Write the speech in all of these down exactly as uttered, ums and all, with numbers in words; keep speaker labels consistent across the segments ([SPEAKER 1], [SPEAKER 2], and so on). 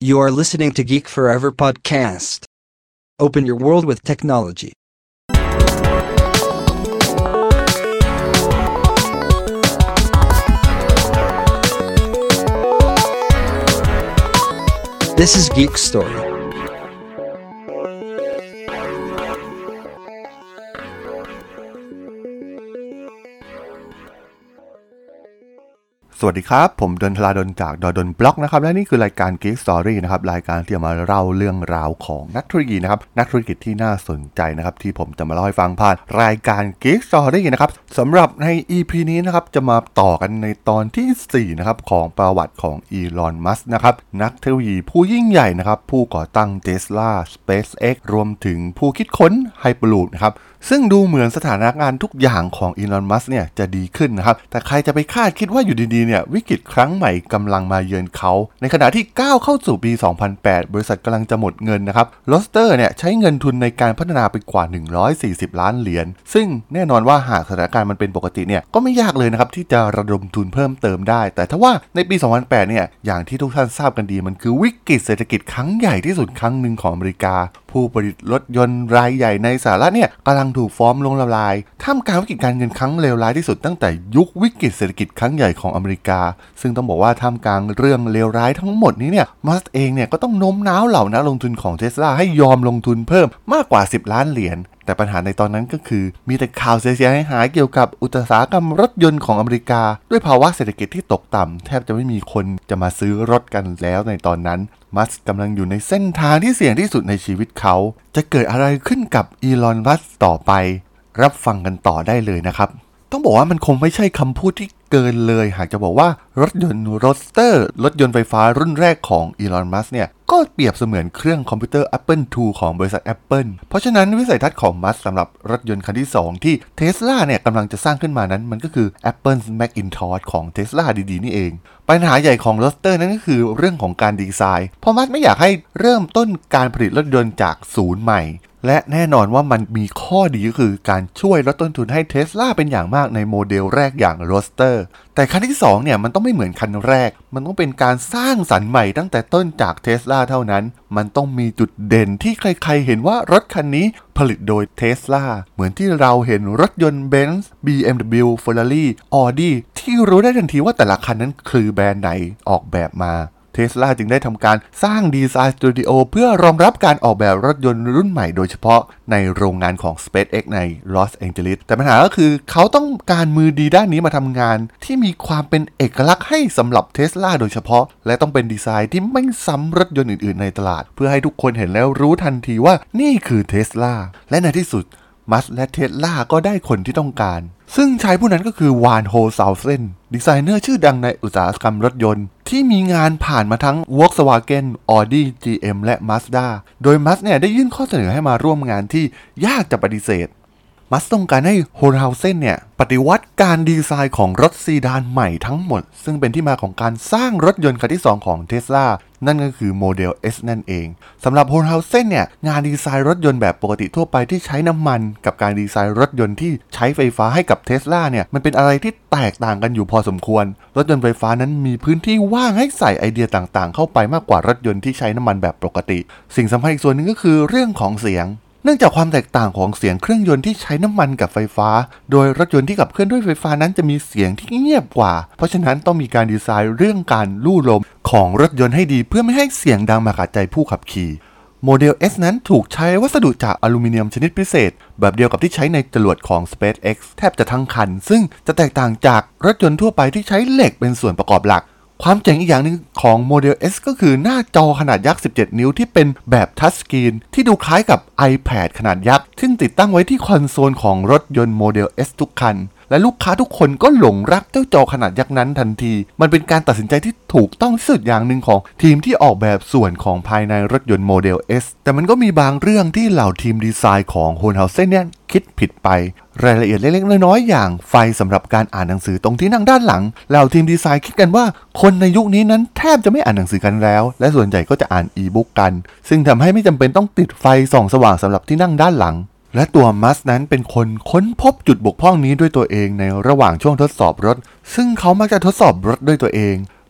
[SPEAKER 1] You are listening to Geek Forever Podcast. Open your world with technology. This is Geek Story.
[SPEAKER 2] สวัสดีครับผมดนทราดลจากดดลบล็อกนะครับและนี่คือรายการ Geek Story นะครับรายการที่จะมาเล่าเรื่องราวของนักธุรกิจนะครับนักธุรกิจที่น่าสนใจนะครับที่ผมจะมาเล่าให้ฟังผ่านรายการ Geek Story นะครับสำหรับใน อี พี นี้นะครับจะมาต่อกันในตอนที่สี่นะครับของประวัติของอีลอนมัสก์นะครับนักเทคโนโลยีผู้ยิ่งใหญ่นะครับผู้ก่อตั้ง Tesla SpaceX รวมถึงผู้คิดค้น Hyperloop นะครับซึ่งดูเหมือนสถานการณ์ทุกอย่างของอีลอนมัสก์เนี่ยจะดีขึ้นนะครับแต่ใครจะไปคาดคิดว่าอยู่ดีๆเนี่ยวิกฤตครั้งใหม่กำลังมาเยือนเขาในขณะที่ก้าวเข้าสู่ปี สองพันแปด บริษัทกำลังจะหมดเงินนะครับโรสเตอร์เนี่ยใช้เงินทุนในการพัฒนาไปกว่าหนึ่งร้อยสี่สิบล้านเหรียญซึ่งแน่นอนว่าหากสถานการณ์มันเป็นปกติเนี่ยก็ไม่ยากเลยนะครับที่จะระดมทุนเพิ่มเติมได้แต่ถ้าว่าในปี สองพันแปด เนี่ยอย่างที่ทุกท่านทราบกันดีมันคือวิกฤตเศรษฐกิจครั้งใหญ่ที่สุดครั้งหนึ่งของอเมริกาผู้ผลิตรถยนต์รายใหญ่ในสหรัฐเนี่ยกำลังถูกฟ้องล้มละลายท่ามกลางวิกฤตการเงินครั้งเลวร้ายที่สุดตั้งแต่ยุควิกฤตเศรษฐกิจครั้งใหญ่ของอเมริกาซึ่งต้องบอกว่าท่ามกลางเรื่องเลวร้ายทั้งหมดนี้เนี่ยมัสก์เองเนี่ยก็ต้องโน้มน้าวเหล่านักลงทุนของ Tesla ให้ยอมลงทุนเพิ่มมากกว่าสิบล้านเหรียญแต่ปัญหาในตอนนั้นก็คือมีแต่ข่าวเสียหายๆเกี่ยวกับอุตสาหกรรมรถยนต์ของอเมริกาด้วยภาวะเศรษฐกิจที่ตกต่ำแทบจะไม่มีคนจะมาซื้อรถกันแล้วในตอนนั้นมัสก์กำลังอยู่ในเส้นทางที่เสี่ยงที่สุดในชีวิตเขาจะเกิดอะไรขึ้นกับอีลอนมัสก์ต่อไปรับฟังกันต่อได้เลยนะครับต้องบอกว่ามันคงไม่ใช่คำพูดที่เกินเลยหากจะบอกว่ารถยนต์โรสเตอร์รถยนต์ไฟฟ้ารุ่นแรกของอีลอนมัสก์เนี่ยก็เปรียบเสมือนเครื่องคอมพิวเตอร์ Apple ทู ของบริษัท Apple เพราะฉะนั้นวิสัยทัศน์ของมัสก์สำหรับรถยนต์คันที่สองที่ Tesla เนี่ยกำลังจะสร้างขึ้นมานั้นมันก็คือ Apple Macintosh ของ Tesla ดีๆนี่เองปัญหาใหญ่ของโรสเตอร์นั้นก็คือเรื่องของการดีไซน์เพราะมัสก์ไม่อยากให้เริ่มต้นการผลิตรถยนต์จากศูนย์ใหม่และแน่นอนว่ามันมีข้อดีก็คือการช่วยลดต้นทุนให้ Tesla เป็นอย่างมากในโมเดลแรกอย่าง Roadster แต่คันที่สองเนี่ยมันต้องไม่เหมือนคันแรกมันต้องเป็นการสร้างสรรค์ใหม่ตั้งแต่ต้นจาก Tesla เท่านั้นมันต้องมีจุดเด่นที่ใครๆเห็นว่ารถคันนี้ผลิตโดย Tesla เหมือนที่เราเห็นรถยนต์ Benz บี เอ็ม ดับเบิลยู Ferrari Audi ที่รู้ได้ทันทีว่าแต่ละคันนั้นคือแบรนด์ไหนออกแบบมาTesla จึงได้ทำการสร้างดีไซน์สตูดิโอเพื่อรองรับการออกแบบรถยนต์รุ่นใหม่โดยเฉพาะในโรงงานของ SpaceX ในลอสแองเจลิสแต่ปัญหาก็คือเขาต้องการมือดีด้านนี้มาทำงานที่มีความเป็นเอกลักษณ์ให้สำหรับ Tesla โดยเฉพาะและต้องเป็นดีไซน์ที่ไม่ซ้ำรถยนต์อื่นๆในตลาดเพื่อให้ทุกคนเห็นแล้วรู้ทันทีว่านี่คือ Tesla และในที่สุดมัสก์และ Tesla ก็ได้คนที่ต้องการซึ่งชายผู้นั้นก็คือวานโฮซาวเซนดีไซเนอร์ชื่อดังในอุตสาหกรรมรถยนต์ที่มีงานผ่านมาทั้ง Volkswagen Audi จี เอ็ม และ Mazda โดยมัสก์เนี่ยได้ยื่นข้อเสนอให้มาร่วมงานที่ยากจะปฏิเสธมัสก์ต้องการให้โฮลฮาวเซนเนี่ยปฏิวัติการดีไซน์ของรถซีดานใหม่ทั้งหมดซึ่งเป็นที่มาของการสร้างรถยนต์คันที่สองของ Tesla นั่นก็คือโมเดล S นั่นเองสำหรับโฮลฮาวเซนเนี่ยงานดีไซน์รถยนต์แบบปกติทั่วไปที่ใช้น้ำมันกับการดีไซน์รถยนต์ที่ใช้ไฟฟ้าให้กับ Tesla เนี่ยมันเป็นอะไรที่แตกต่างกันอยู่พอสมควรรถยนต์ไฟฟ้านั้นมีพื้นที่ว่างให้ใส่ไอเดียต่างๆเข้าไปมากกว่ารถยนต์ที่ใช้น้ำมันแบบปกติสิ่งสำคัญอีกส่วนนึงก็คือเรื่องของเสียงเนื่องจากความแตกต่างของเสียงเครื่องยนต์ที่ใช้น้ำมันกับไฟฟ้าโดยรถยนต์ที่ขับเคลื่อนด้วยไฟฟ้านั้นจะมีเสียงที่เงียบกว่าเพราะฉะนั้นต้องมีการดีไซน์เรื่องการลู่ลมของรถยนต์ให้ดีเพื่อไม่ให้เสียงดังมาขัดใจผู้ขับขี่โมเดล S นั้นถูกใช้วัสดุจากอลูมิเนียมชนิดพิเศษแบบเดียวกับที่ใช้ในจรวดของ SpaceX แทบจะทั้งคันซึ่งจะแตกต่างจากรถยนต์ทั่วไปที่ใช้เหล็กเป็นส่วนประกอบหลักความเจ๋งอีกอย่างนึงของโมเดล S ก็คือหน้าจอขนาดยักษ์สิบเจ็ดนิ้วที่เป็นแบบทัชสกรีนที่ดูคล้ายกับ iPad ขนาดยักษ์ซึ่งติดตั้งไว้ที่คอนโซลของรถยนต์โมเดล S ทุกคันและลูกค้าทุกคนก็หลงรักเจ้าจอขนาดยักษ์นั้นทันทีมันเป็นการตัดสินใจที่ถูกต้องที่สุดอย่างหนึ่งของทีมที่ออกแบบส่วนของภายในรถยนต์โมเดล S แต่มันก็มีบางเรื่องที่เหล่าทีมดีไซน์ของโฮลฮาวเซนเนี่ยคิดผิดไปรายละเอียดเล็กๆน้อยๆอย่างไฟสำหรับการอ่านหนังสือตรงที่นั่งด้านหลังเหล่าทีมดีไซน์คิดกันว่าคนในยุคนี้นั้นแทบจะไม่อ่านหนังสือกันแล้วและส่วนใหญ่ก็จะอ่านอีบุ๊กกันซึ่งทำให้ไม่จำเป็นต้องติดไฟส่องสว่างสำหรับที่นั่งด้านหลังและตัวมัสก์นั้นเป็นคนค้นพบจุดบกพร่องนี้ด้วยตัวเองในระหว่างช่วงทดสอบรถซึ่งเขามักจะทดสอบรถด้วยตัวเอง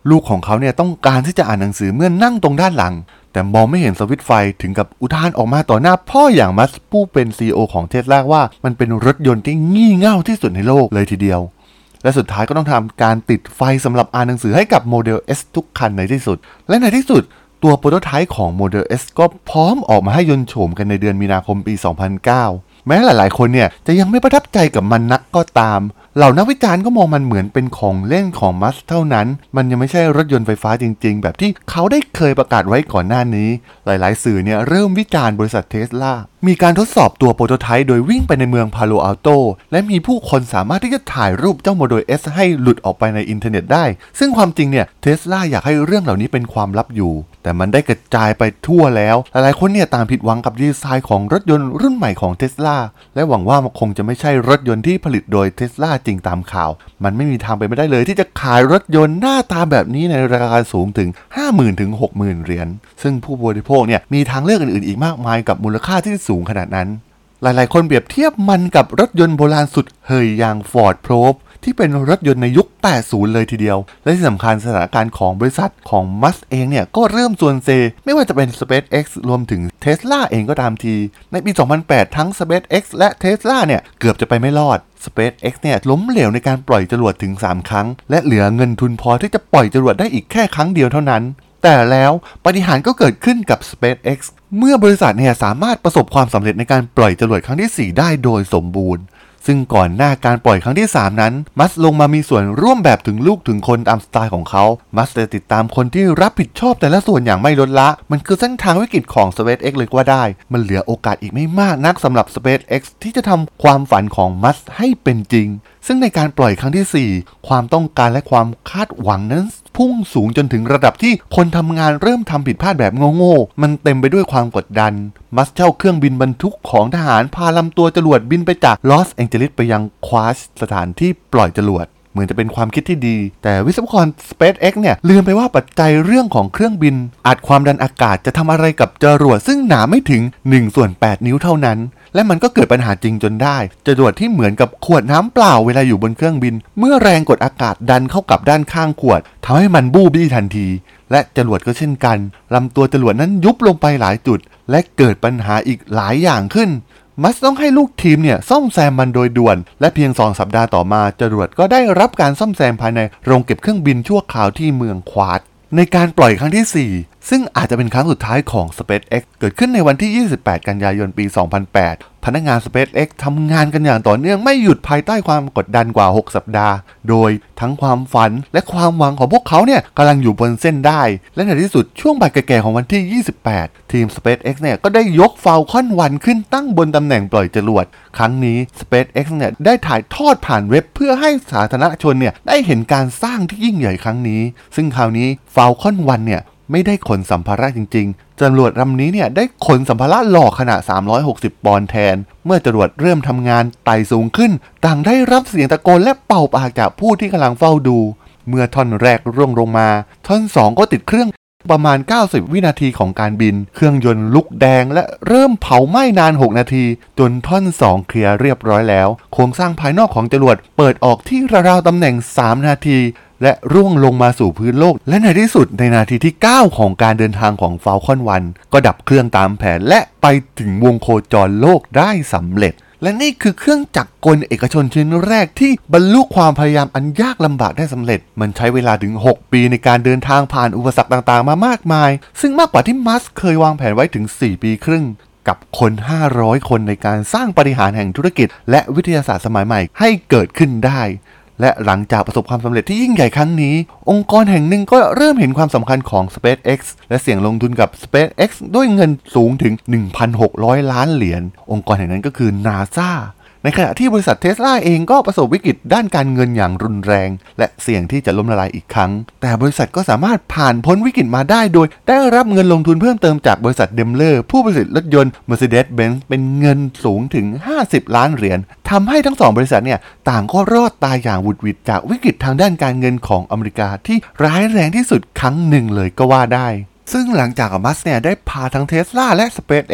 [SPEAKER 2] ลูกของเขาเนี่ยต้องการที่จะอ่านหนังสือเมื่อนั่งตรงด้านหลังแต่มองไม่เห็นสวิตช์ไฟถึงกับอุทานออกมาต่อหน้าพ่ออย่างมัสก์ผู้เป็น ซี อี โอ ของ Tesla ว่ามันเป็นรถยนต์ที่งี่เง่าที่สุดในโลกเลยทีเดียวและสุดท้ายก็ต้องทำการติดไฟสำหรับอ่านหนังสือให้กับโมเดล S ทุกคันในที่สุดและในที่สุดตัวโปรโตไทป์ของโมเดล S ก็พร้อมออกมาให้ยนต์โฉมกันในเดือนมีนาคมปี สองพันเก้า แม้หลายๆคนเนี่ยจะยังไม่ประทับใจกับมันนักก็ตามเหล่านักวิจารณ์ก็มองมันเหมือนเป็นของเล่นของมัสก์เท่านั้นมันยังไม่ใช่รถยนต์ไฟฟ้าจริงๆแบบที่เขาได้เคยประกาศไว้ก่อนหน้านี้หลายๆสื่อเนี่ยเริ่มวิจารณ์บริษัท Tesla มีการทดสอบตัวโปรโตไทป์โดยวิ่งไปในเมืองพาโลอัลโตและมีผู้คนสามารถที่จะถ่ายรูปเจ้าโมเดล S ให้หลุดออกไปในอินเทอร์เน็ตได้ซึ่งความจริงเนี่ย Tesla อยากให้เรื่องเหล่านี้เป็นความลับอยู่แต่มันได้กระจายไปทั่วแล้วหลายๆคนเนี่ยต่างผิดหวังกับดีไซน์ของรถยนต์รุ่นใหม่ของ Tesla และหวังว่ามันคงจะไม่ใช่รถยนต์ที่ผลิตโดย Tesla จริงตามข่าวมันไม่มีทางไปไม่ได้เลยที่จะขายรถยนต์หน้าตาแบบนี้ในราคาสูงถึง ห้าหมื่น ถึง หกหมื่น เหรียญซึ่งผู้บริโภคเนี่ยมีทางเลือกอื่นๆอีกมากมายกับมูลค่าที่สูงขนาดนั้นหลายๆคนเปรียบเทียบมันกับรถยนต์โบราณสุดเฮยอย่าง Ford Probe ที่เป็นรถยนต์ในยุค แปดสิบ เลยทีเดียวและที่สำคัญสถานการณ์ของบริษัทของมัสก์เองเนี่ยก็เริ่มส่วนเซไม่ว่าจะเป็น SpaceX รวมถึง Tesla เองก็ตามทีในปี สองพันแปด ทั้ง SpaceX และ Tesla เนี่ยเกือบจะไปไม่รอด SpaceX เนี่ยล้มเหลวในการปล่อยจรวดถึงสามครั้งและเหลือเงินทุนพอที่จะปล่อยจรวดได้อีกแค่ครั้งเดียวเท่านั้นแต่แล้วปาฏิหาริย์ก็เกิดขึ้นกับ SpaceX เมื่อบริษัทเนี่ยสามารถประสบความสำเร็จในการปล่อยจรวดครั้งที่สี่ได้โดยสมบูรณ์ซึ่งก่อนหน้าการปล่อยครั้งที่สามนั้นมัสก์ลงมามีส่วนร่วมแบบถึงลูกถึงคนตามสไตล์ของเขามัสก์จะติดตามคนที่รับผิดชอบแต่ละส่วนอย่างไม่ลดละมันคือเส้นทางวิกฤตของ SpaceX เลยก็ว่าได้มันเหลือโอกาสอีกไม่มากนักสำหรับ SpaceX ที่จะทำความฝันของมัสก์ให้เป็นจริงซึ่งในการปล่อยครั้งที่สี่ความต้องการและความคาดหวังนั้นพุ่งสูงจนถึงระดับที่คนทำงานเริ่มทำผิดพลาดแบบโง่ๆมันเต็มไปด้วยความกดดันมัสก์เช่าเครื่องบินบรรทุกของทหารพาลำตัวจรวดบินไปจากลอสแองเจลิสไปยังควาชสถานที่ปล่อยจรวดเหมือนจะเป็นความคิดที่ดีแต่วิศวกร SpaceX เนี่ยลืมไปว่าปัจจัยเรื่องของเครื่องบินอัดความดันอากาศจะทำอะไรกับจรวดซึ่งหนาไม่ถึงหนึ่งส่วนแปดนิ้วเท่านั้นและมันก็เกิดปัญหาจริงจนได้จรวดที่เหมือนกับขวดน้ำเปล่าเวลาอยู่บนเครื่องบินเมื่อแรงกดอากาศดันเข้ากับด้านข้างขวดทำให้มันบู้บี้ทันทีและจรวดก็เช่นกันลำตัวจรวดนั้นยุบลงไปหลายจุดและเกิดปัญหาอีกหลายอย่างขึ้นมัสก์ต้องให้ลูกทีมเนี่ยซ่อมแซมมันโดยด่วนและเพียงสองสัปดาห์ต่อมาจรวดก็ได้รับการซ่อมแซมภายในโรงเก็บเครื่องบินชั่วคราวที่เมืองควาดในการปล่อยครั้งที่สี่ซึ่งอาจจะเป็นครั้งสุดท้ายของ SpaceX เกิดขึ้นในวันที่ยี่สิบแปดกันยายนปีสองพันแปดพนักงาน SpaceX ทำงานกันอย่างต่อเนื่องไม่หยุดภายใต้ความกดดันกว่าหกสัปดาห์โดยทั้งความฝันและความหวังของพวกเขาเนี่ยกำลังอยู่บนเส้นได้และในที่สุดช่วงบ่ายแก่ๆของวันที่ยี่สิบแปดทีม SpaceX เนี่ยก็ได้ยก Falcon วันขึ้นตั้งบนตำแหน่งปล่อยจรวดครั้งนี้ SpaceX เนี่ยได้ถ่ายทอดผ่านเว็บเพื่อให้สาธารณชนเนี่ยได้เห็นการสร้างที่ยิ่งใหญ่ครั้งนี้ซึ่งคราวนี้ Falcon วันเนี่ยไม่ได้ขนสัมภาระจริงๆจรวดลำนี้เนี่ยได้ขนสัมภาระหล่อขนาดสามร้อยหกสิบปอนด์แทนเมื่อจรวดเริ่มทำงานไต่สูงขึ้นต่างได้รับเสียงตะโกนและเป่าปากจากผู้ที่กำลังเฝ้าดูเมื่อท่อนแรกร่วงลงมาท่อนสองก็ติดเครื่องประมาณเก้าสิบวินาทีของการบินเครื่องยนต์ลุกแดงและเริ่มเผาไหม้นานหกนาทีจนท่อนสองเคลียร์เรียบร้อยแล้วโครงสร้างภายนอกของจรวดเปิดออกที่ราวๆตำแหน่งสามนาทีและร่วงลงมาสู่พื้นโลกและในที่สุดในนาทีที่เก้าของการเดินทางของ Falcon วันก็ดับเครื่องตามแผนและไปถึงวงโคจรโลกได้สำเร็จและนี่คือเครื่องจักรกลเอกชนชิ้นแรกที่บรรลุความพยายามอันยากลำบากได้สำเร็จมันใช้เวลาถึงหกปีในการเดินทางผ่านอุปสรรคต่างๆมามากมายซึ่งมากกว่าที่มัสก์เคยวางแผนไว้ถึงสี่ปีครึ่งกับคนห้าร้อยคนในการสร้างปาฏิหาริย์แห่งธุรกิจและวิทยาศาสตร์สมัยใหม่ให้เกิดขึ้นได้และหลังจากประสบความสำเร็จที่ยิ่งใหญ่ครั้งนี้องค์กรแห่งหนึ่งก็เริ่มเห็นความสำคัญของ SpaceX และเสี่ยงลงทุนกับ SpaceX ด้วยเงินสูงถึง หนึ่งพันหกร้อย ล้านเหรียญองค์กรแห่งนั้นก็คือ NASA ในขณะที่บริษัท Tesla เองก็ประสบวิกฤตด้านการเงินอย่างรุนแรงและเสี่ยงที่จะล้มละลายอีกครั้งแต่บริษัทก็สามารถผ่านพ้นวิกฤตมาได้โดยได้รับเงินลงทุนเพิ่มเติมจากบริษัท Daimler ผู้ผลิตรถยนต์ Mercedes-Benz เป็นเงินสูงถึงห้าสิบล้านเหรียญทำให้ทั้งสองบริษัทเนี่ยต่างก็รอดตายอย่างหวุดหวิดจากวิกฤตทางด้านการเงินของอเมริกาที่ร้ายแรงที่สุดครั้งหนึ่งเลยก็ว่าได้ซึ่งหลังจากมัสก์เนี่ยได้พาทั้ง Tesla และ SpaceX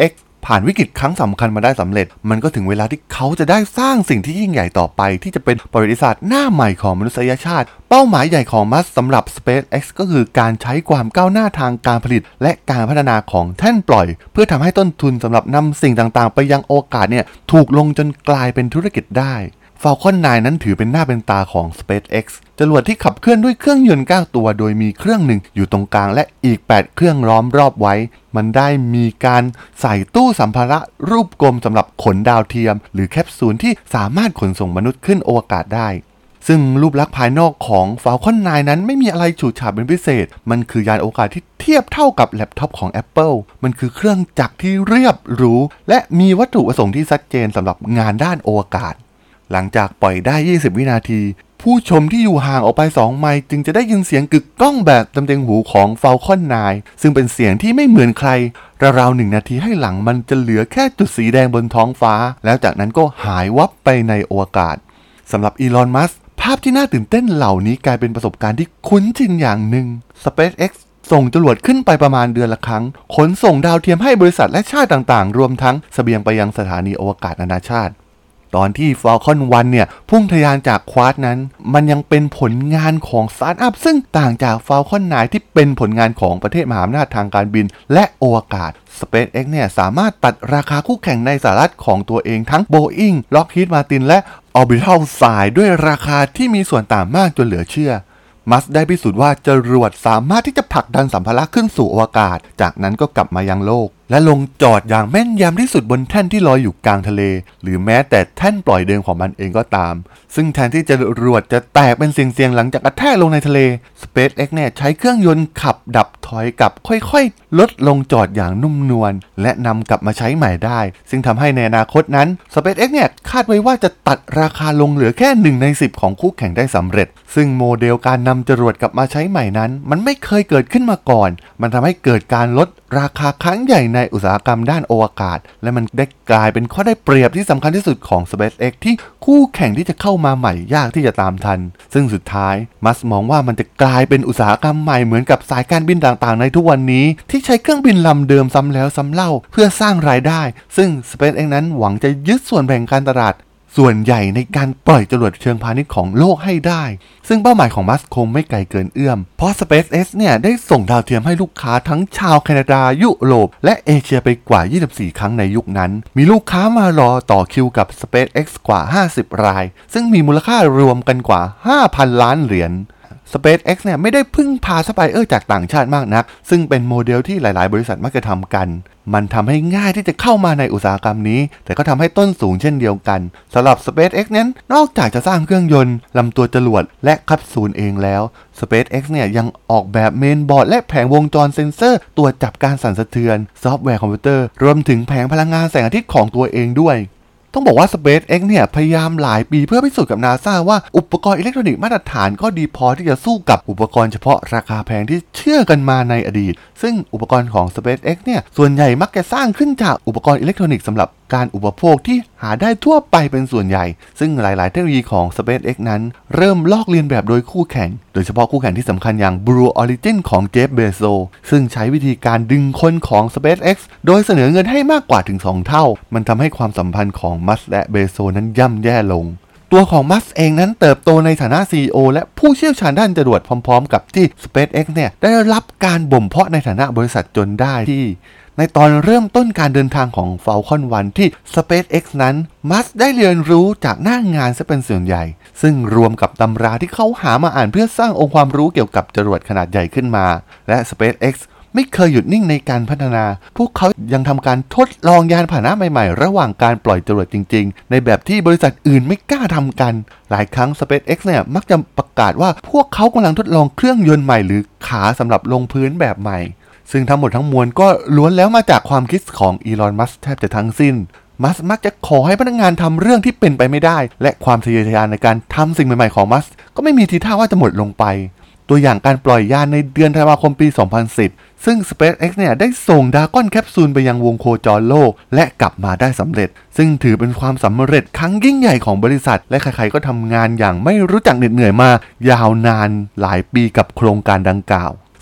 [SPEAKER 2] ผ่านวิกฤตครั้งสำคัญมาได้สำเร็จมันก็ถึงเวลาที่เขาจะได้สร้างสิ่งที่ยิ่งใหญ่ต่อไปที่จะเป็นประวัติศาสตร์หน้าใหม่ของมนุษยชาติเป้าหมายใหญ่ของมัสก์สำหรับ SpaceX ก็คือการใช้ความก้าวหน้าทางการผลิตและการพัฒนาของแท่นปล่อยเพื่อทำให้ต้นทุนสำหรับนำสิ่งต่างๆไปยังอวกาศเนี่ยถูกลงจนกลายเป็นธุรกิจได้Falcon ไนน์ นั้นถือเป็นหน้าเป็นตาของ SpaceX จรวดที่ขับเคลื่อนด้วยเครื่องยนต์เก้าตัวโดยมีเครื่องหนึ่งอยู่ตรงกลางและอีกแปดเครื่องล้อมรอบไว้มันได้มีการใส่ตู้สัมภาระรูปกลมสำหรับขนดาวเทียมหรือแคปซูลที่สามารถขนส่งมนุษย์ขึ้นอวกาศได้ซึ่งรูปลักษณ์ภายนอกของ Falcon ไนน์ นั้นไม่มีอะไรฉูดฉาดเป็นพิเศษมันคือยานอวกาศที่เทียบเท่ากับแล็ปท็อปของ Apple มันคือเครื่องจักรที่เรียบหรูและมีวัตถุประสงค์ที่ชัดเจนสำหรับงานด้านอวกาศหลังจากปล่อยได้ยี่สิบวินาทีผู้ชมที่อยู่ห่างออกไปสองไมล์จึงจะได้ยินเสียงกึกก้องแบบเต็มๆหูของ Falcon ไนน์ ซึ่งเป็นเสียงที่ไม่เหมือนใครราวๆหนึ่งนาทีให้หลังมันจะเหลือแค่จุดสีแดงบนท้องฟ้าแล้วจากนั้นก็หายวับไปในอวกาศสำหรับอีลอน มัสก์ภาพที่น่าตื่นเต้นเหล่านี้กลายเป็นประสบการณ์ที่คุ้นชินอย่างหนึ่ง SpaceX ส่งจรวดขึ้นไปประมาณเดือนละครั้งขนส่งดาวเทียมให้บริษัทและชาติต่างๆรวมทั้งเสบียงไปยังสถานีอวกาศนานาชาติตอนที่ Falcon วันเนี่ยพุ่งทะยานจากควาดนั้นมันยังเป็นผลงานของสตาร์ทอัพซึ่งต่างจาก Falcon ไนน์ ที่เป็นผลงานของประเทศมหาอำนาจทางการบินและอวกาศ SpaceX เนี่ยสามารถตัดราคาคู่แข่งในสหรัฐของตัวเองทั้ง Boeing Lockheed Martin และ Orbital สายด้วยราคาที่มีส่วนต่างมากจนเหลือเชื่อมัสก์ได้พิสูจน์ว่าจรวดสามารถที่จะผลักดันสัมภาระขึ้นสู่อวกาศจากนั้นก็กลับมายังโลกและลงจอดอย่างแม่นยำที่สุดบนแท่นที่ลอยอยู่กลางทะเลหรือแม้แต่แท่นปล่อยเดิมของมันเองก็ตามซึ่งแทนที่จรวดจะแตกเป็นเสียงๆหลังจากกระแทกลงในทะเล SpaceX เนี่ยใช้เครื่องยนต์ขับดับถอยกลับค่อยๆลดลงจอดอย่างนุ่มนวลและนำกลับมาใช้ใหม่ได้ซึ่งทำให้ในอนาคตนั้น SpaceX เนี่ยคาดไว้ว่าจะตัดราคาลงเหลือแค่หนึ่งในสิบของคู่แข่งได้สำเร็จซึ่งโมเดลการนำจรวดกลับมาใช้ใหม่นั้นมันไม่เคยเกิดขึ้นมาก่อนมันทำให้เกิดการลดราคาครั้งใหญ่ในอุตสาหกรรมด้านอวกาศและมันได้กลายเป็นข้อได้เปรียบที่สำคัญที่สุดของ SpaceX ที่คู่แข่งที่จะเข้ามาใหม่ยากที่จะตามทันซึ่งสุดท้ายมัสก์มองว่ามันจะกลายเป็นอุตสาหกรรมใหม่เหมือนกับสายการบินต่างๆในทุกวันนี้ที่ใช้เครื่องบินลำเดิมซ้ำแล้วซ้ำเล่าเพื่อสร้างรายได้ซึ่ง SpaceX นั้นหวังจะยึดส่วนแบ่งการตลาดส่วนใหญ่ในการปล่อยจรวดเชิงพาณิชย์ของโลกให้ได้ซึ่งเป้าหมายของมัสก์คงไม่ไกลเกินเอื้อมเพราะ SpaceX เนี่ยได้ส่งดาวเทียมให้ลูกค้าทั้งชาวแคนาดายุโรปและเอเชียไปกว่ายี่สิบสี่ครั้งในยุคนั้นมีลูกค้ามารอต่อคิวกับ SpaceX กว่าห้าสิบรายซึ่งมีมูลค่ารวมกันกว่า ห้าพัน ล้านเหรียญSpaceX เนี่ยไม่ได้พึ่งพาซัพพลายเออร์จากต่างชาติมากนักซึ่งเป็นโมเดลที่หลายๆบริษัทมักจะทำกันมันทำให้ง่ายที่จะเข้ามาในอุตสาหกรรมนี้แต่ก็ทำให้ต้นสูงเช่นเดียวกันสำหรับ SpaceX นั้นนอกจากจะสร้างเครื่องยนต์ลำตัวจรวดและแคปซูลเองแล้ว SpaceX เนี่ยยังออกแบบเมนบอร์ดและแผงวงจรเซ็นเซอร์ตรวจจับการสั่นสะเทือนซอฟต์แวร์คอมพิวเตอร์รวมถึงแผงพลังงานแสงอาทิตย์ของตัวเองด้วยต้องบอกว่า SpaceX เนี่ยพยายามหลายปีเพื่อพิสูจน์กับ NASA ว่าอุปกรณ์อิเล็กทรอนิกส์มาตรฐานก็ดีพอที่จะสู้กับอุปกรณ์เฉพาะราคาแพงที่เชื่อกันมาในอดีตซึ่งอุปกรณ์ของ SpaceX เนี่ยส่วนใหญ่มักจะสร้างขึ้นจากอุปกรณ์อิเล็กทรอนิกส์สำหรับการอุปโภคที่หาได้ทั่วไปเป็นส่วนใหญ่ซึ่งหลายๆเทคโนโลยีของ SpaceX นั้นเริ่มลอกเลียนแบบโดยคู่แข่งโดยเฉพาะคู่แข่งที่สำคัญอย่าง Blue Origin ของเจฟ เบโซซึ่งใช้วิธีการดึงคนของ SpaceX โดยเสนอเงินให้มากกว่าถึงสองเท่ามันทำให้ความสัมพันธ์ของมัสก์และเบโซนั้นย่ำแย่ลงตัวของมัสก์เองนั้นเติบโตในฐานะ ซี อี โอ และผู้เชี่ยวชาญด้านจรวดพร้อมๆกับที่ SpaceX เนี่ยได้รับการบ่มเพาะในฐานะบริษัทจนได้ที่ในตอนเริ่มต้นการเดินทางของ Falcon วันที่ SpaceX นั้นมัสก์ได้เรียนรู้จากหน้างานซะเป็นส่วนใหญ่ซึ่งรวมกับตำราที่เขาหามาอ่านเพื่อสร้างองค์ความรู้เกี่ยวกับจรวดขนาดใหญ่ขึ้นมาและ SpaceX ไม่เคยหยุดนิ่งในการพัฒนาพวกเขายังทำการทดลองยานพาหนะใหม่ๆระหว่างการปล่อยจรวดจริงๆในแบบที่บริษัทอื่นไม่กล้าทำกันหลายครั้ง SpaceX เนี่ยมักจะประกาศว่าพวกเขากำลังทดลองเครื่องยนต์ใหม่หรือขาสำหรับลงพื้นแบบใหม่ซึ่งทั้งหมดทั้งมวลก็ล้วนแล้วมาจากความคิดของอีลอน มัสก์แทบจะทั้งสิ้นมัสก์มักจะขอให้พนักงานทำเรื่องที่เป็นไปไม่ได้และความทะเยอทะยานในการทำสิ่งใหม่ๆของมัสก์ก็ไม่มีทีท่าว่าจะหมดลงไปตัวอย่างการปล่อยยานในเดือนธันวาคมปี สองพันสิบ ซึ่ง SpaceX เนี่ยได้ส่งดราก้อนแคปซูลไปยังวงโคจรโลกและกลับมาได้สำเร็จซึ่งถือเป็นความสำเร็จครั้งยิ่งใหญ่ของบริษัทและใครๆก็ทำงานอย่างไม่รู้จักเหน็ดเหนื่อยมายาวนานหลายปีกับโครงการดังกล่าว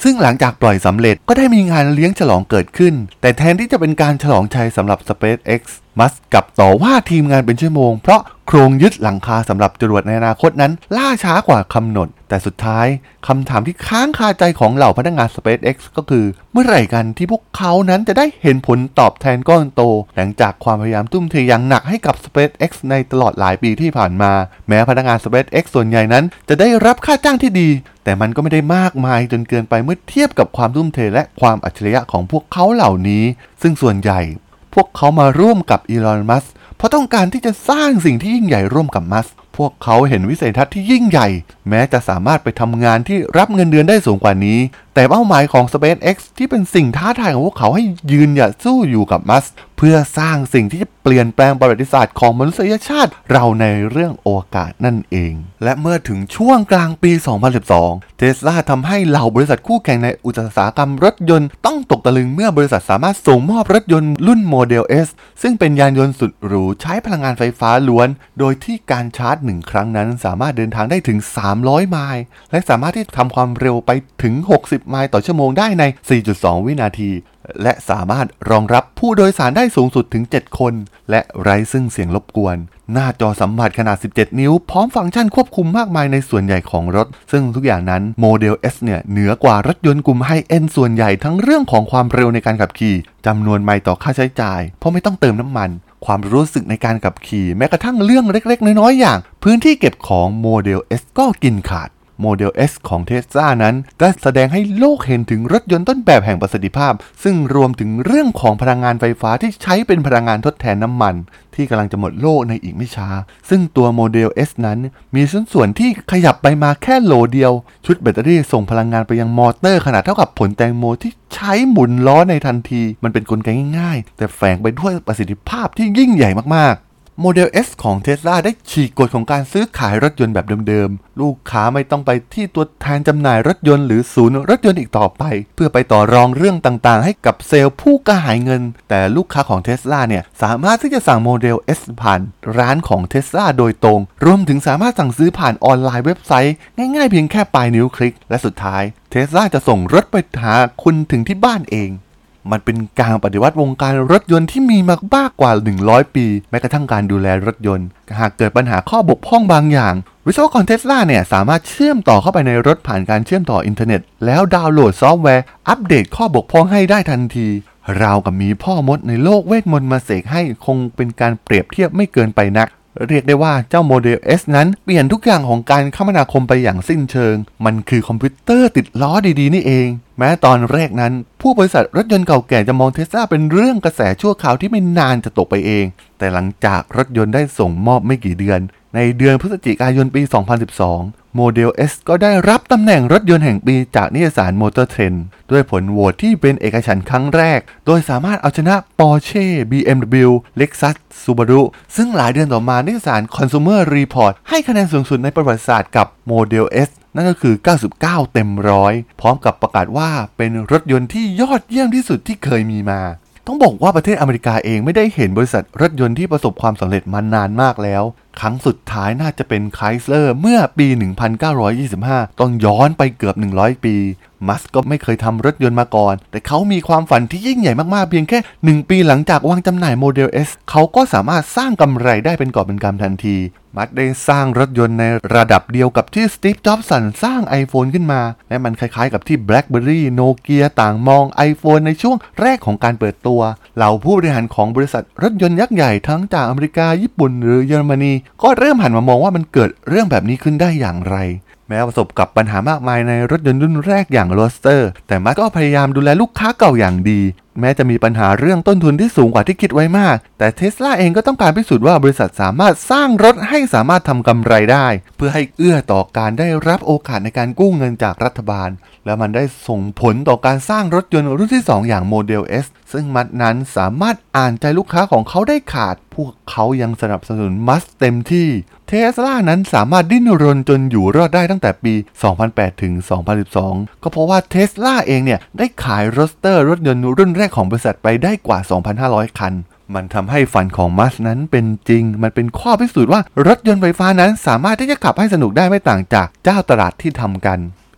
[SPEAKER 2] ซึ่งหลังจากปล่อยสำเร็จก็ได้มีงานเลี้ยงฉลองเกิดขึ้นแต่แทนที่จะเป็นการฉลองชัยสำหรับ SpaceX มัสก์กลับต่อว่าทีมงานเป็นชั่วโมงเพราะโครงยึดหลังคาสำหรับจรวดในอนาคตนั้นล่าช้ากว่ากำหนดแต่สุดท้ายคำถามที่ค้างคาใจของเหล่าพนักงาน SpaceX ก็คือเมื่อไหร่กันที่พวกเขานั้นจะได้เห็นผลตอบแทนก้อนโตหลังจากความพยายามทุ่มเทอย่างหนักให้กับ SpaceX ในตลอดหลายปีที่ผ่านมาแม้พนักงาน SpaceX ส่วนใหญ่นั้นจะได้รับค่าจ้างที่ดีแต่มันก็ไม่ได้มากมายจนเกินไปเมื่อเทียบกับความทุ่มเทและความอัจฉริยะของพวกเขาเหล่านี้ซึ่งส่วนใหญ่พวกเขามาร่วมกับอีลอน มัสก์เพราะต้องการที่จะสร้างสิ่งที่ยิ่งใหญ่ร่วมกับมัสก์พวกเขาเห็นวิสัยทัศน์ที่ยิ่งใหญ่แม้จะสามารถไปทำงานที่รับเงินเดือนได้สูงกว่านี้แต่เป้าหมายของ SpaceX ที่เป็นสิ่งท้าทายของพวกเขาให้ยืนหยัดสู้อยู่กับมัสก์เพื่อสร้างสิ่งที่จะเปลี่ยนแปลงประวัติศาสตร์ของมนุษยชาติเราในเรื่องอวกาศนั่นเองและเมื่อถึงช่วงกลางปี สองพันสิบสอง Tesla ทำให้เหล่าบริษัทคู่แข่งในอุตสาหกรรมรถยนต์ต้องตกตะลึงเมื่อบริษัทสามารถส่งมอบรถยนต์รุ่นโมเดล S ซึ่งเป็นยานยนต์สุดหรูใช้พลังงานไฟฟ้าล้วนโดยที่การชาร์จหนึ่งครั้งนั้นสามารถเดินทางได้ถึงสามร้อยไมล์และสามารถที่จะทำความเร็วไปถึงหกสิบไมล์ต่อชั่วโมงได้ใน สี่จุดสอง วินาทีและสามารถรองรับผู้โดยสารได้สูงสุดถึงเจ็ดคนและไร้ซึ่งเสียงรบกวนหน้าจอสัมผัสขนาดสิบเจ็ดนิ้วพร้อมฟังก์ชันควบคุมมากมายในส่วนใหญ่ของรถซึ่งทุกอย่างนั้นโมเดล S เนี่ยเหนือกว่ารถยนต์กลุ่มไฮเอ็นด์ส่วนใหญ่ทั้งเรื่องของความเร็วในการขับขี่จำนวนไมล์ต่อค่าใช้จ่ายเพราะไม่ต้องเติมน้ำมันความรู้สึกในการขับขี่แม้กระทั่งเรื่องเล็กๆน้อยๆอย่างพื้นที่เก็บของโมเดล S ก็กินขาดโมเดล S ของ Tesla นั้นได้แสดงให้โลกเห็นถึงรถยนต์ต้นแบบแห่งประสิทธิภาพซึ่งรวมถึงเรื่องของพลังงานไฟฟ้าที่ใช้เป็นพลังงานทดแทนน้ำมันที่กำลังจะหมดโลกในอีกไม่ช้าซึ่งตัวโมเดล S นั้นมีชิ้นส่วนที่ขยับไปมาแค่โหลเดียวชุดแบตเตอรี่ส่งพลังงานไปยังมอเตอร์ขนาดเท่ากับผลแตงโมที่ใช้หมุนล้อในทันทีมันเป็นกลไกง่ายๆแต่แฝงไปด้วยประสิทธิภาพที่ยิ่งใหญ่มากๆโมเดล S ของ Tesla ได้ฉีกกฎของการซื้อขายรถยนต์แบบเดิมๆลูกค้าไม่ต้องไปที่ตัวแทนจำหน่ายรถยนต์หรือศูนย์รถยนต์อีกต่อไปเพื่อไปต่อรองเรื่องต่างๆให้กับเซลล์ผู้กระหายเงินแต่ลูกค้าของ Tesla เนี่ยสามารถที่จะสั่งโมเดล S ผ่านร้านของ Tesla โดยตรงรวมถึงสามารถสั่งซื้อผ่านออนไลน์เว็บไซต์ง่ายๆเพียงแค่ปลายนิ้วคลิกและสุดท้าย Tesla จะส่งรถไปหาคุณถึงที่บ้านเองมันเป็นการปฏิวัติวงการรถยนต์ที่มีมามากกว่าหนึ่งร้อยปีแม้กระทั่งการดูแลรถยนต์หากเกิดปัญหาข้อบกพร่องบางอย่างวิศวกร Tesla เนี่ยสามารถเชื่อมต่อเข้าไปในรถผ่านการเชื่อมต่ออินเทอร์เน็ตแล้วดาวน์โหลดซอฟต์แวร์อัปเดตข้อบกพร่องให้ได้ทันทีราวกับมีพ่อมดในโลกเวทมนต์มาเสกให้คงเป็นการเปรียบเทียบไม่เกินไปนักเรียกได้ว่าเจ้าโมเดล S นั้นเปลี่ยนทุกอย่างของการคมนาคมไปอย่างสิ้นเชิงมันคือคอมพิวเตอร์ติดล้อดีๆนี่เองแม้ตอนแรกนั้นผู้บริษัทรถยนต์เก่าแก่จะมอง Tesla เป็นเรื่องกระแสชั่วคราวที่ไม่นานจะตกไปเองแต่หลังจากรถยนต์ได้ส่งมอบไม่กี่เดือนในเดือนพฤศจิกายนปี สองพันสิบสอง โมเดล S ก็ได้รับตำแหน่งรถยนต์แห่งปีจากนิตยสาร Motor Trend ด้วยผลโหวตที่เป็นเอกฉันท์ครั้งแรกโดยสามารถเอาชนะ Porsche บี เอ็ม ดับเบิลยู Lexus Subaru ซึ่งหลายเดือนต่อมานิตยสาร Consumer Report ให้คะแนนสูงสุดในประวัติศาสตร์กับโมเดล S นั่นก็คือเก้าสิบเก้าเต็มร้อยพร้อมกับประกาศว่าเป็นรถยนต์ที่ยอดเยี่ยมที่สุดที่เคยมีมาต้องบอกว่าประเทศอเมริกาเองไม่ได้เห็นบริษัทรถยนต์ที่ประสบความสำเร็จมานานมากแล้วครั้งสุดท้ายน่าจะเป็นไคลสเลอร์เมื่อปี หนึ่งพันเก้าร้อยยี่สิบห้า ต้องย้อนไปเกือบหนึ่งร้อยปีมัสก์ก็ไม่เคยทำรถยนต์มาก่อนแต่เขามีความฝันที่ยิ่งใหญ่มากๆเพียงแค่หนึ่งปีหลังจากวางจำหน่ายโมเดล S เขาก็สามารถสร้างกำไรได้เป็นกอบเป็นกำทันทีมัสก์ได้สร้างรถยนต์ในระดับเดียวกับที่สตีฟ จ็อบสันสร้าง iPhone ขึ้นมาและมันคล้ายๆกับที่ BlackBerry โนเกียต่างมอง iPhone ในช่วงแรกของการเปิดตัวเหล่าผู้บริหารของบริษัทรถยนต์ยักษ์ใหญ่ทั้งจากอเมริกาญี่ปุ่นหรือเยอรมนีก็เริ่มหันมามองว่ามันเกิดเรื่องแบบนี้ขึ้นได้อย่างไรแม้ประสบกับปัญหามากมายในรถยนต์รุ่นแรกอย่างโรสเตอร์แต่มัสก์ก็พยายามดูแลลูกค้าเก่าอย่างดีแม้จะมีปัญหาเรื่องต้นทุนที่สูงกว่าที่คิดไว้มากแต่ Tesla เองก็ต้องการพิสูจน์ว่าบริษัทสามารถสร้างรถให้สามารถทำกำไรได้เพื่อให้เอื้อต่อการได้รับโอกาสในการกู้เงินจากรัฐบาลและมันได้ส่งผลต่อการสร้างรถยนต์รุ่นที่สองอย่างโมเดล S ซึ่งมัสก์นั้นสามารถอ่านใจลูกค้าของเขาได้ขาดพวกเขายังสนับสนุนมัสก์เต็มที่ Tesla นั้นสามารถดิ้นรนจนอยู่รอดได้ตั้งแต่ปี สองพันแปด ถึง สองพันสิบสอง ก็เพราะว่า Tesla เองเนี่ยได้ขายโรสเตอร์รถยนต์รุ่นแรกของบริษัทไปได้กว่า สองพันห้าร้อย คันมันทำให้ฝันของมัสก์นั้นเป็นจริงมันเป็นข้อพิสูจน์ว่ารถยนต์ไฟฟ้านั้นสามารถที่จะขับให้สนุกได้ไม่ต่างจากเจ้าตลาดที่ทำกัน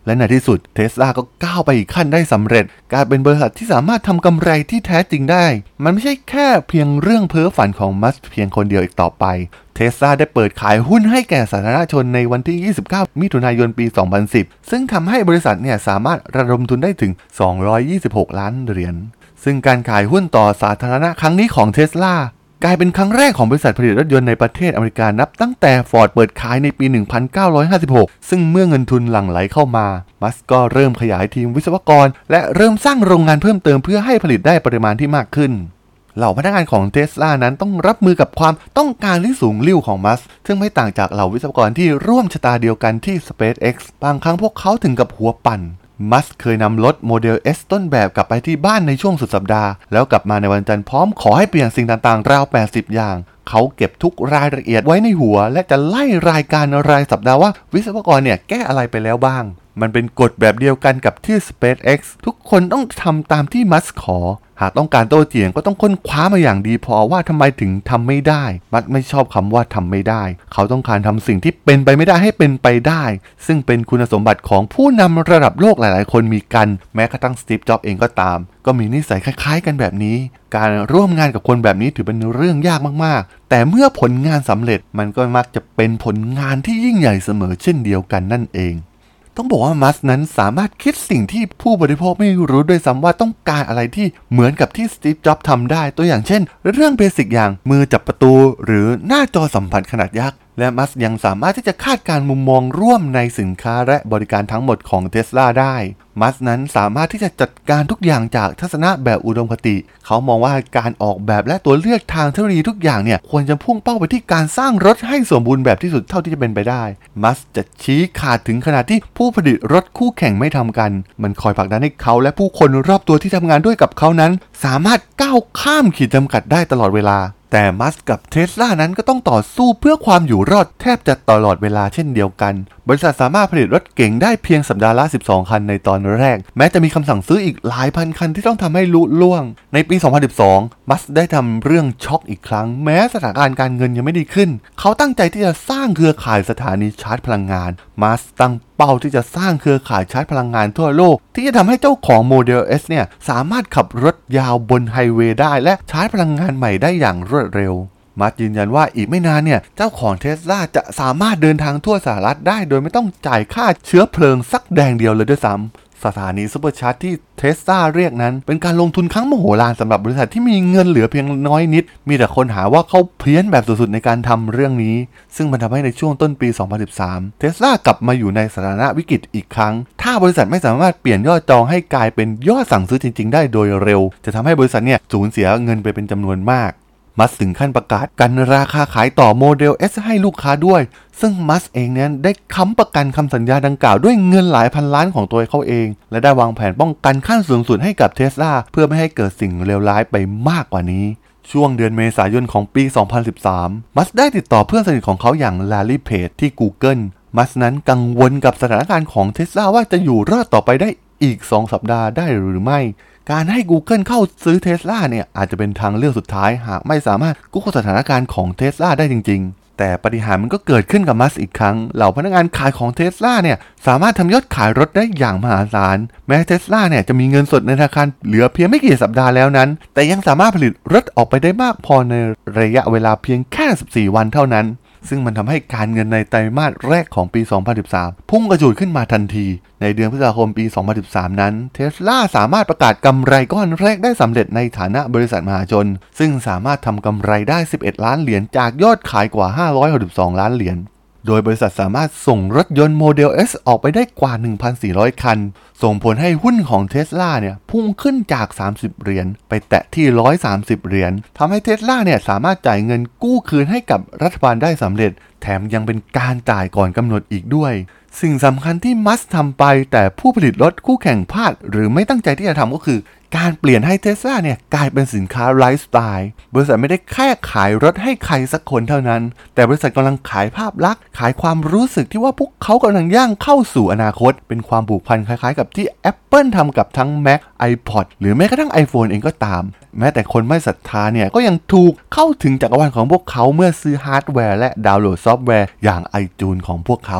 [SPEAKER 2] และในที่สุด Tesla ก็ก้าวไปอีกขั้นได้สำเร็จกลายเป็นบริษัทที่สามารถทำกำไรที่แท้จริงได้มันไม่ใช่แค่เพียงเรื่องเพ้อฝันของมัสก์เพียงคนเดียวอีกต่อไป Tesla ได้เปิดขายหุ้นให้แก่สาธารณชนในวันที่ยี่สิบเก้ามิถุนายนปีสองพันสิบซึ่งทำให้บริษัทเนี่ยสามารถระดมทุนได้ถึงสองร้อยยี่สิบหกล้านเหรียญซึ่งการขายหุ้นต่อสาธารณะครั้งนี้ของ Teslaกลายเป็นครั้งแรกของบริษัทผลิตรถยนต์ในประเทศอเมริกานับตั้งแต่ Ford เปิดขายในปี หนึ่งพันเก้าร้อยห้าสิบหก ซึ่งเมื่อเงินทุนหลั่งไหลเข้ามามัสก์ก็เริ่มขยายทีมวิศวกรและเริ่มสร้างโรงงานเพิ่มเติมเพื่อให้ผลิตได้ปริมาณที่มากขึ้นเหล่าพนักงานของ Tesla นั้นต้องรับมือกับความต้องการที่สูงลิ่วของมัสก์ซึ่งไม่ต่างจากเหล่าวิศวกรที่ร่วมชะตาเดียวกันที่ SpaceX บางครั้งพวกเขาถึงกับหัวปั่นมัสก์เคยนำรถโมเดล S ต้นแบบกลับไปที่บ้านในช่วงสุดสัปดาห์แล้วกลับมาในวันจันทร์พร้อมขอให้เปลี่ยนสิ่งต่างๆราวแปดสิบอย่างเขาเก็บทุกรายละเอียดไว้ในหัวและจะไล่รายการรายสัปดาห์ว่าวิศวกรเนี่ยแก้อะไรไปแล้วบ้างมันเป็นกฎแบบเดียวกันกับที่ SpaceX ทุกคนต้องทำตามที่มัสก์ขอหากต้องการโต้เถียงก็ต้องค้นคว้ามาอย่างดีพอว่าทำไมถึงทำไม่ได้มัสก์ไม่ชอบคำว่าทำไม่ได้เขาต้องการทำสิ่งที่เป็นไปไม่ได้ให้เป็นไปได้ซึ่งเป็นคุณสมบัติของผู้นำระดับโลกหลายๆคนมีกันแม้กระทั่งสตีฟ จ็อบส์เองก็ตามก็มีนิสัยคล้ายๆกันแบบนี้การร่วมงานกับคนแบบนี้ถือเป็นเรื่องยากมากๆแต่เมื่อผลงานสำเร็จมันก็มักจะเป็นผลงานที่ยิ่งใหญ่เสมอเช่นเดียวกันนั่นเองต้องบอกว่ามัสก์นั้นสามารถคิดสิ่งที่ผู้บริโภคไม่รู้ด้วยซ้ำว่าต้องการอะไรที่เหมือนกับที่สตีฟ จ็อบส์ทำได้ตัวอย่างเช่นเรื่องเบสิกอย่างมือจับประตูหรือหน้าจอสัมผัสขนาดยักษ์และมัสก์ยังสามารถที่จะคาดการณ์มุมมองร่วมในสินค้าและบริการทั้งหมดของ Tesla ได้มัสก์นั้นสามารถที่จะจัดการทุกอย่างจากทัศนะแบบอุดมคติเขามองว่าการออกแบบและตัวเลือกทางเทคโนโลยีทุกอย่างเนี่ยควรจะพุ่งเป้าไปที่การสร้างรถให้สมบูรณ์แบบที่สุดเท่าที่จะเป็นไปได้มัสก์จะชี้ขาดถึงขนาดที่ผู้ผลิตรถคู่แข่งไม่ทำกันมันคอยผลักดันให้เขาและผู้คนรอบตัวที่ทำงานด้วยกับเขานั้นสามารถก้าวข้ามขีดจำกัดได้ตลอดเวลาแต่มัสก์กับ Tesla นั้นก็ต้องต่อสู้เพื่อความอยู่รอดแทบจะตลอดเวลาเช่นเดียวกันบริษัทสามารถผลิตรถเก๋งได้เพียงสัปดาห์ละสิบสองคันในตอนแรกแม้จะมีคำสั่งซื้ออีกหลายพันคันที่ต้องทำให้ลุล่วงในปีสองพันสิบสองมัสก์ได้ทำเรื่องช็อกอีกครั้งแม้สถานการณ์การเงินยังไม่ดีขึ้นเขาตั้งใจที่จะสร้างเครือข่ายสถานีชาร์จพลังงานมัสก์ตั้งเป้าที่จะสร้างเครือข่ายชาร์จพลังงานทั่วโลกที่จะทำให้เจ้าของโมเดล S เนี่ยสามารถขับรถยาวบนไฮเวย์ได้และชาร์จพลังงานใหม่ได้อย่างรวดเร็วมัสก์ยืนยันว่าอีกไม่นานเนี่ยเจ้าของ Tesla จะสามารถเดินทางทั่วสหรัฐได้โดยไม่ต้องจ่ายค่าเชื้อเพลิงสักแดงเดียวเลยด้วยซ้ำสถานีซุปเปอร์ชาร์จที่ Tesla เรียกนั้นเป็นการลงทุนครั้งมโหฬารสำหรับบริษัทที่มีเงินเหลือเพียงน้อยนิดมีแต่คนหาว่าเขาเพี้ยนแบบสุดๆในการทำเรื่องนี้ซึ่งมันทำให้ในช่วงต้นปีสองพันสิบสาม Tesla กลับมาอยู่ในสถานะวิกฤตอีกครั้งถ้าบริษัทไม่สามารถเปลี่ยนยอดจองให้กลายเป็นยอดสั่งซื้อจริงๆได้โดยเร็วจะทำให้บริษัทเนี่ยสูญเสียเงินไปเป็นจำนวนมากมัสก์ถึงขั้นประกาศกันราคาขายต่อโมเดล S ให้ลูกค้าด้วยซึ่งมัสก์เองนั้นได้ค้ำประกันคำสัญญาดังกล่าวด้วยเงินหลายพันล้านของตัวเขาเองและได้วางแผนป้องกันขั้นสูงสุดให้กับ Tesla เพื่อไม่ให้เกิดสิ่งเลวร้ายไปมากกว่านี้ช่วงเดือนเมษายนของปีสองพันสิบสามมัสก์ได้ติดต่อเพื่อนสนิทของเขาอย่าง Larry Page ที่ Google มัสก์นั้นกังวลกับสถานการณ์ของ Tesla ว่าจะอยู่รอดต่อไปได้อีกสองสัปดาห์ได้หรือไม่การให้ Google เข้าซื้อ Tesla เนี่ยอาจจะเป็นทางเลือกสุดท้ายหากไม่สามารถกู้สถานการณ์ของ Tesla ได้จริงๆแต่ปาฏิหาริย์มันก็เกิดขึ้นกับมัสก์อีกครั้งเหล่าพนักงานขายของ Tesla เนี่ยสามารถทำยอดขายรถได้อย่างมหาศาลแม้ Tesla เนี่ยจะมีเงินสดในธนาคารเหลือเพียงไม่กี่สัปดาห์แล้วนั้นแต่ยังสามารถผลิตรถออกไปได้มากพอในระยะเวลาเพียงแค่สิบสี่วันเท่านั้นซึ่งมันทำให้การเงินในไตรมาสแรกของปีสองพันสิบสามพุ่งกระฉูดขึ้นมาทันทีในเดือนพฤษภาคมปีสองพันสิบสามนั้น Tesla สามารถประกาศกำไรก้อนแรกได้สำเร็จในฐานะบริษัทมหาชนซึ่งสามารถทำกำไรได้สิบเอ็ดล้านเหรียญจากยอดขายกว่าห้าร้อยหกสิบสองล้านเหรียญโดยบริษัทสามารถส่งรถยนต์โมเดล S ออกไปได้กว่า หนึ่งพันสี่ร้อย คันส่งผลให้หุ้นของ Tesla เนี่ยพุ่งขึ้นจากสามสิบเหรียญไปแตะที่หนึ่งร้อยสามสิบเหรียญทำให้ Tesla เนี่ยสามารถจ่ายเงินกู้คืนให้กับรัฐบาลได้สำเร็จแถมยังเป็นการจ่ายก่อนกำหนดอีกด้วยสิ่งสำคัญที่มัสก์ทำไปแต่ผู้ผลิตรถคู่แข่งพลาดหรือไม่ตั้งใจที่จะทำก็คือการเปลี่ยนให้ Tesla เนี่ยกลายเป็นสินค้าไลฟ์สไตล์บริษัทไม่ได้แค่ขายรถให้ใครสักคนเท่านั้นแต่บริษัทกำลังขายภาพลักษณ์ขายความรู้สึกที่ว่าพวกเขากำลังย่างเข้าสู่อนาคตเป็นความผูกพันคล้ายๆกับที่ Apple ทำกับทั้ง Mac iPod หรือแม้กระทั่ง iPhone เองก็ตามแม้แต่คนไม่ศรัทธาเนี่ยก็ยังถูกเข้าถึงจักรวาลของพวกเขาเมื่อซื้อฮาร์ดแวร์และดาวน์โหลดซอฟต์แวร์อย่าง iTunes ของพวกเขา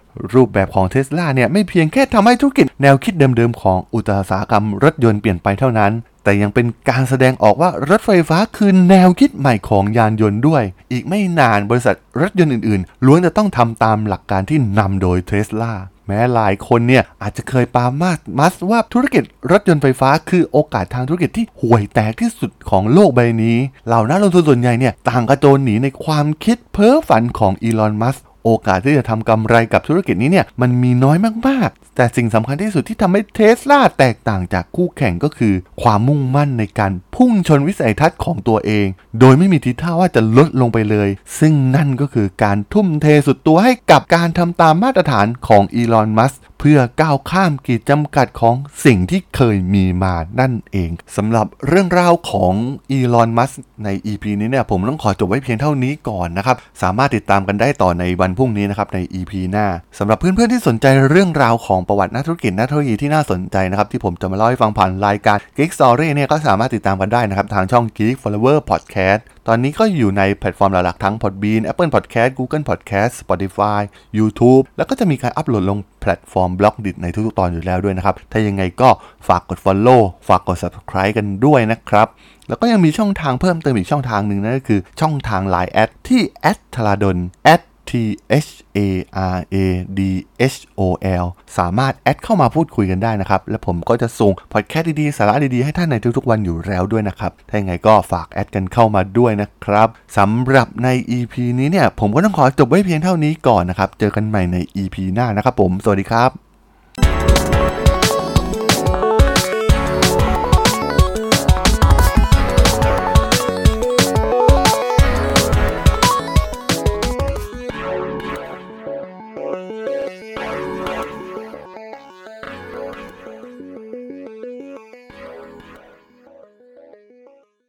[SPEAKER 2] รูปแบบของ Tesla เนี่ยไม่เพียงแค่ทำให้ธุรกิจแนวคิดเดิมๆของอุตสาหกรรมรถยนต์เปลี่ยนไปเท่านั้นแต่ยังเป็นการแสดงออกว่ารถไฟฟ้าคือแนวคิดใหม่ของยานยนต์ด้วยอีกไม่นานบริษัทรถยนต์อื่นๆล้วนจะต้องทำตามหลักการที่นำโดย Tesla แม้หลายคนเนี่ยอาจจะเคยปรามาสมัสว่าธุรกิจรถยนต์ไฟฟ้าคือโอกาสทางธุรกิจที่ห่วยแตกที่สุดของโลกใบนี้เหล่านักลงทุนส่วนใหญ่เนี่ยต่างกระโจนหนีในความคิดเพ้อฝันของอีลอน มัสก์โอกาสที่จะทำกำไรกับธุรกิจนี้เนี่ยมันมีน้อยมากๆแต่สิ่งสำคัญที่สุดที่ทำให้ Tesla แตกต่างจากคู่แข่งก็คือความมุ่งมั่นในการพุ่งชนวิสัยทัศน์ของตัวเองโดยไม่มีทีท่าว่าจะลดลงไปเลยซึ่งนั่นก็คือการทุ่มเทสุดตัวให้กับการทำตามมาตรฐานของอีลอน มัสก์เพื่อก้าวข้ามขีดจำกัดของสิ่งที่เคยมีมานั่นเองสำหรับเรื่องราวของอีลอน มัสก์ใน อี พี นี้เนี่ยผมต้องขอจบไว้เพียงเท่านี้ก่อนนะครับสามารถติดตามกันได้ต่อในวันพรุ่งนี้นะครับใน อี พี หน้าสำหรับเพื่อนๆที่สนใจเรื่องราวของประวัตินักธุรกิจนักเทคโนโลยีที่น่าสนใจนะครับที่ผมจะมาเล่าให้ฟังผ่านรายการ Geek Story เนี่ยก็สามารถติดตามกันได้นะครับทางช่อง Geek Flower Podcast ตอนนี้ก็อยู่ในแพลตฟอร์มหลักๆทั้ง Podbean Apple Podcast Google Podcast Spotify YouTube แล้วก็จะมีการอัปโหลดลงแพลตฟอร์ม Blogdit ในทุกๆตอนอยู่แล้วด้วยนะครับถ้ายังไงก็ฝากกด Follow ฝากกด Subscribe กันด้วยนะครับแล้วก็ยังมีช่องทางเพิ่มเติมอีกช่องทางหนึ่งนั่นก็คือช่องทาง ไลน์ แอดที่ แอท ธราดล แอท ที เอช เอ อาร์ เอ ดี เอช โอ แอล สามารถแอดเข้ามาพูดคุยกันได้นะครับและผมก็จะส่งพอดแคสต์ดีๆสาระดีๆให้ท่านในทุกๆวันอยู่แล้วด้วยนะครับถ้าอย่างไรก็ฝากแอดกันเข้ามาด้วยนะครับสำหรับใน อี พี นี้เนี่ยผมก็ต้องขอจบไว้เพียงเท่านี้ก่อนนะครับเจอกันใหม่ใน อี พี หน้านะครับผมสวัสดีครับ